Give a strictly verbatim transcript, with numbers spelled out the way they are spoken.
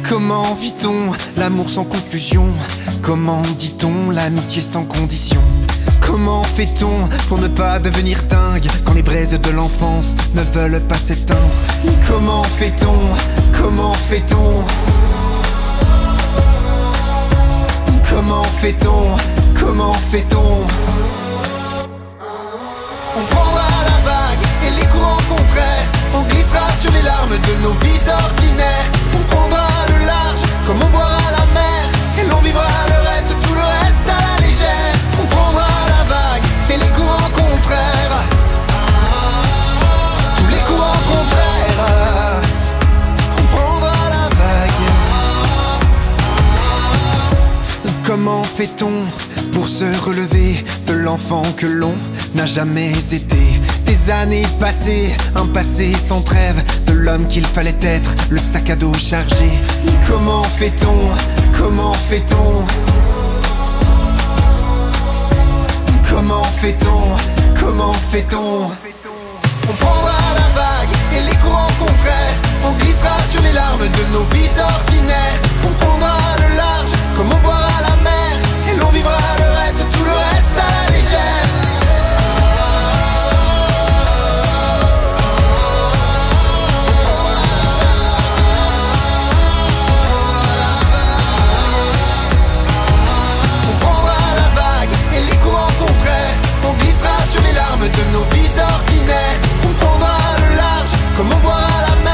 Comment vit-on l'amour sans confusion? Comment dit-on l'amitié sans condition? Comment fait-on pour ne pas devenir dingue quand les braises de l'enfance ne veulent pas s'éteindre? Comment fait-on? Comment fait-on? Comment fait-on? Comment fait-on? On prendra la vague et les courants contraires. On glissera sur les larmes de nos vies ordinaires. On prendra le large comme on boira la mer. Et l'on vivra le reste, tout le reste à la légère. On prendra la vague et les courants contraires. Tous les courants contraires. On prendra la vague. Comment fait-on pour se relever de l'enfant que l'on n'a jamais été? Des années passées, un passé sans trêve, de l'homme qu'il fallait être, le sac à dos chargé. Comment fait-on? Comment fait-on? Comment fait-on? Comment fait-on? On prendra la vague et les courants contraires. On glissera sur les larmes de nos vies ordinaires. On prendra le large comme on boira la mer. Et l'on vivra le reste, tout le reste à la légère. On glissera sur les larmes de nos vies ordinaires. On prendra le large comme on boira la mer.